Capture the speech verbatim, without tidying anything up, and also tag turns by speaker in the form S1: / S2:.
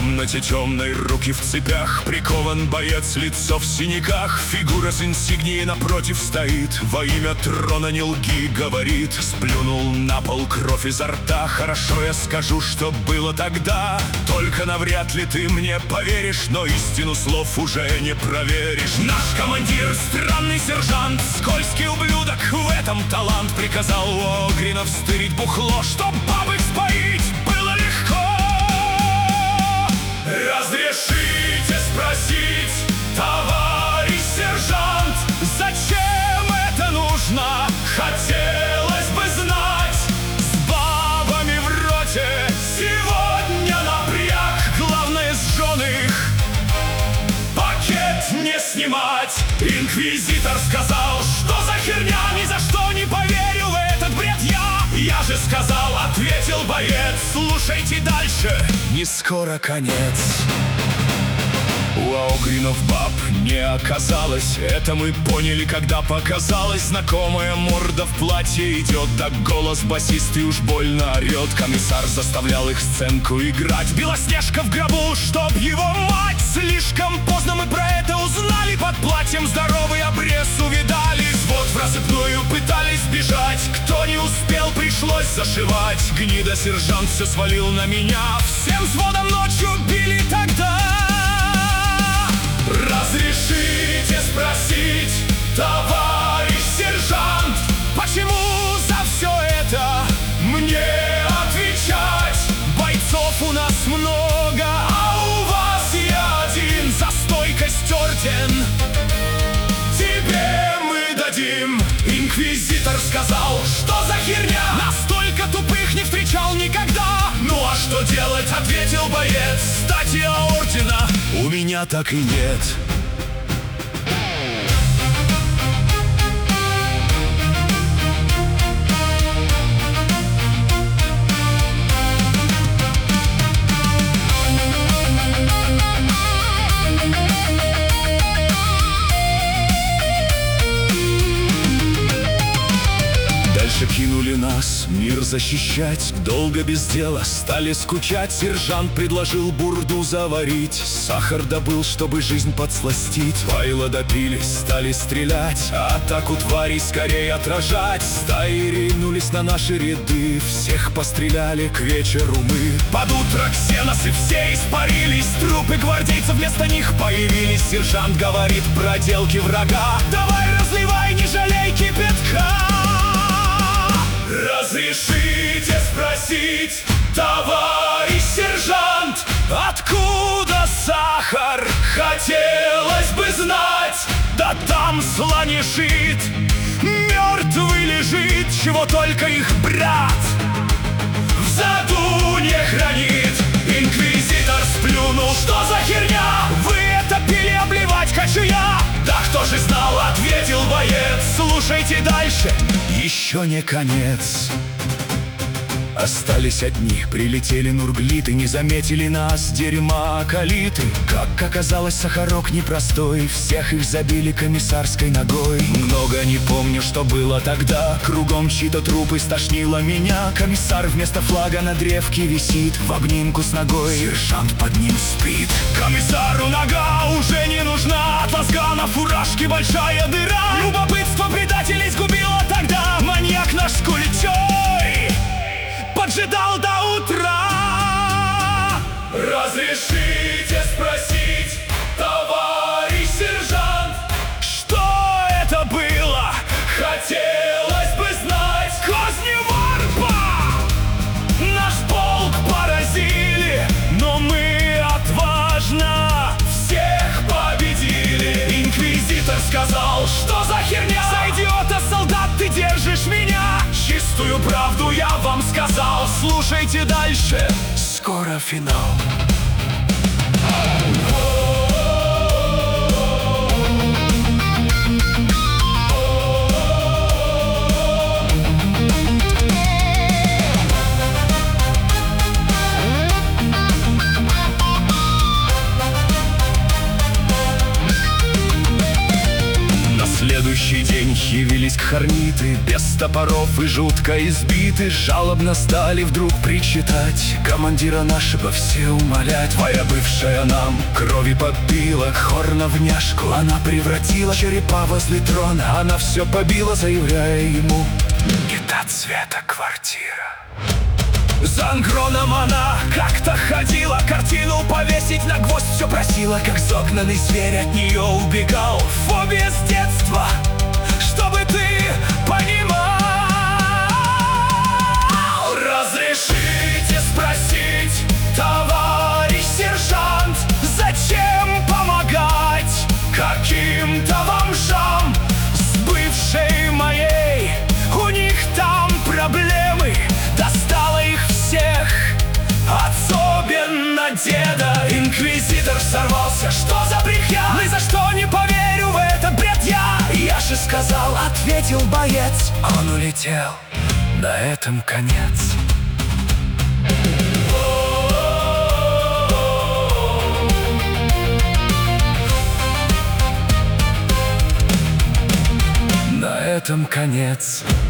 S1: комнате темной, руки в цепях, прикован боец, лицо в синяках. Фигура с инсигнией напротив стоит, во имя трона не лги, говорит. Сплюнул на пол кровь изо рта. Хорошо, я скажу, что было тогда, только навряд ли ты мне поверишь, но истину слов уже не проверишь. Наш командир, странный сержант, скользкий ублюдок, в этом талант. Приказал у Огринов стырить бухло, чтоб бабы споить было легко. Разрешите спросить, товарищ сержант, зачем это нужно? Хотелось бы знать. С бабами в роте сегодня напряг, главное сжён их пакет не снимать. Инквизитор сказал, что за херня, ни за что не поверю в этот бред я. Я же сказал, ответил боец, слушайте дальше, не скоро конец. У Огринов баб не оказалось, это мы поняли, когда показалась знакомая морда в платье. Идет, да голос басистый уж больно орет. Комиссар заставлял их сценку играть. Белоснежка в гробу, чтоб его мать. Слишком поздно мы про это узнали, под платьем здоровый обрез увидали. Вот в рассыпную пытались бежать, кто не успел, пришлось зашивать. Гнида сержант все свалил на меня, всем взводом ночью били тогда. Разрешите спросить, товарищ сержант, почему за все это мне отвечать? Бойцов у нас много, а у вас я один, за стойкость орден тебе мы дадим. Инквизитор сказал, что за херня, настолько тупых не встречал никогда. Ну а что делать, ответил боец, статья ордена у меня так и нет. Кинули нас мир защищать, долго без дела стали скучать. Сержант предложил бурду заварить, сахар добыл, чтобы жизнь подсластить. Вайла допились, стали стрелять, атаку тварей скорее отражать. Стаи ринулись на наши ряды, всех постреляли к вечеру мы. Под утро ксеносы все испарились, трупы гвардейцев вместо них появились. Сержант говорит, проделки врага, давай разливай, не жалей кипятка. Разрешите спросить, товарищ сержант, откуда сахар? Хотелось бы знать. Да там слонешит, мертвый лежит, чего только их брат в заду не хранит. Инквизитор сплюнул, что за херня? Вы это пили, обливать хочу я. Да кто же знал, ответил боец, слушайте дальше, еще не конец. Остались одни, прилетели нурглиты, не заметили нас, дерьма околиты. Как оказалось, сахарок непростой, всех их забили комиссарской ногой. Много не помню, что было тогда, кругом чьи-то трупы, стошнило меня. Комиссар вместо флага на древке висит, в обнимку с ногой, сержант под ним спит. Комиссару нога уже не нужна, от лазга на фуражке большая дыра. Любопытство предателей сгубило тогда, маньяк наш с куличой поджидал до утра. Разрешите спросить, товарищ сержант, что это было? Хотелось бы знать. Козни варпа наш полк поразили, но мы отважно всех победили. Инквизитор сказал, что за херня? За идиота, солдат, ты держишь меня. Чистую правду я вам сказал, слушайте дальше, скоро финал. следующий день явились к хорниты, без топоров и жутко избиты, жалобно стали вдруг причитать. Командира нашего все умолять. Твоя бывшая нам крови попила, хор на вняшку она превратила, черепа возле трона она все побила, заявляя ему: не та цвета квартира. За ангроном она как-то ходила, картину повесить на гвоздь все просила, как загнанный зверь от нее убегал. Фобия с детства, чтобы ты понимал. Разрешите спросить, товарищ сержант, зачем помогать каким-то бомжам? С бывшей моей у них там проблемы, достало их всех, особенно деда. Инквизитор сорвался, что за брехня? Ни за что не поверю в этот бред я. Я же сказал, ответил боец. Он улетел, на этом конец. На этом конец.